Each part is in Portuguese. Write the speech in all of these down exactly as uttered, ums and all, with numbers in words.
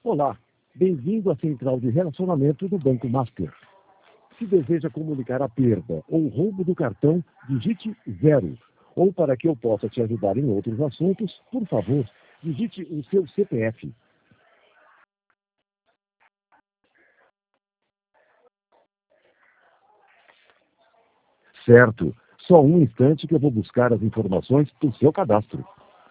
Olá, bem-vindo à central de relacionamento do Banco Master. Se deseja comunicar a perda ou roubo do cartão, digite zero. Ou para que eu possa te ajudar em outros assuntos, por favor, digite o seu C P F. Certo, só um instante que eu vou buscar as informações do seu cadastro.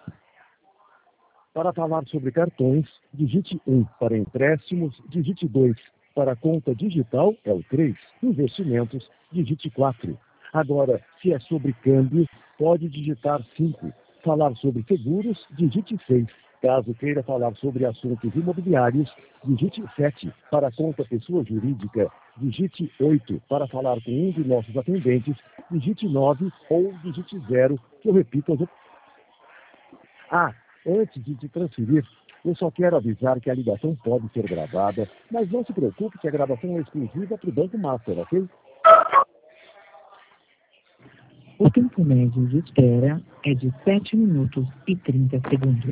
Para falar sobre cartões, digite um. Para empréstimos, digite dois. Para conta digital, é o três. Investimentos, digite quatro. Agora, se é sobre câmbio, pode digitar cinco. Falar sobre seguros, digite seis. Caso queira falar sobre assuntos imobiliários, digite sete. Para conta pessoa jurídica, digite oito. Para falar com um de nossos atendentes, digite nove ou digite zero, que eu repito as opções. Ah, antes de te transferir, eu só quero avisar que a ligação pode ser gravada, mas não se preocupe que a gravação é exclusiva para o Banco Master, ok? O tempo médio de espera é de sete minutos e trinta segundos.